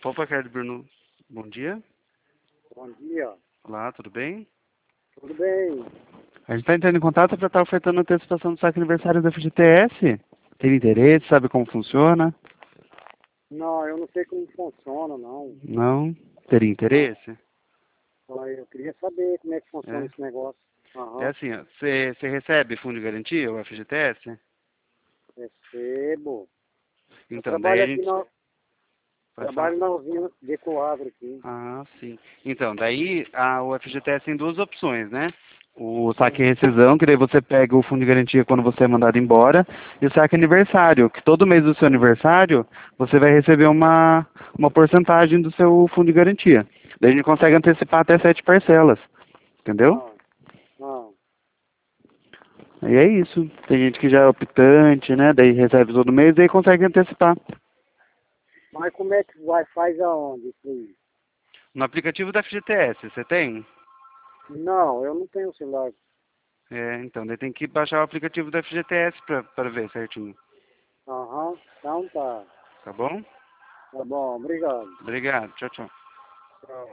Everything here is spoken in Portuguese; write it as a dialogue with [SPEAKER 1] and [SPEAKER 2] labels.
[SPEAKER 1] Opa, Carlos Bruno, bom dia.
[SPEAKER 2] Bom dia.
[SPEAKER 1] Olá, tudo bem?
[SPEAKER 2] Tudo bem?
[SPEAKER 1] A gente está entrando em contato para estar ofertando a antecipação do saque aniversário da FGTS. Tem interesse, sabe como funciona?
[SPEAKER 2] Não, eu não sei como funciona, não.
[SPEAKER 1] Não? Teria
[SPEAKER 2] Não.
[SPEAKER 1] interesse?
[SPEAKER 2] Eu queria saber como é que funciona
[SPEAKER 1] É.
[SPEAKER 2] esse negócio.
[SPEAKER 1] É
[SPEAKER 2] Aham.
[SPEAKER 1] assim, ó, você recebe fundo de garantia, o FGTS?
[SPEAKER 2] Recebo. Eu
[SPEAKER 1] Então, daí
[SPEAKER 2] trabalho
[SPEAKER 1] a
[SPEAKER 2] aqui
[SPEAKER 1] gente...
[SPEAKER 2] na,
[SPEAKER 1] Pode falar?
[SPEAKER 2] trabalho na usina de Coagro aqui.
[SPEAKER 1] Ah, sim. Então, daí o FGTS tem duas opções, né? O saque
[SPEAKER 2] Hum.
[SPEAKER 1] rescisão, que daí você pega o fundo de garantia quando você é mandado embora, e o saque aniversário, que todo mês do seu aniversário você vai receber uma porcentagem do seu fundo de garantia. Daí a gente consegue antecipar até 7 parcelas, entendeu?
[SPEAKER 2] Ah, ah.
[SPEAKER 1] E é isso. Tem gente que já é optante, né? Daí recebe todo mês, daí consegue antecipar.
[SPEAKER 2] Mas como é que vai? Faz aonde isso aí?
[SPEAKER 1] No aplicativo da FGTS, você tem?
[SPEAKER 2] Não, eu não tenho celular.
[SPEAKER 1] É, então, daí tem que baixar o aplicativo da FGTS para ver certinho.
[SPEAKER 2] Aham. Então tá.
[SPEAKER 1] Tá bom?
[SPEAKER 2] Tá bom, obrigado.
[SPEAKER 1] Obrigado. Tchau, tchau.
[SPEAKER 2] Tchau.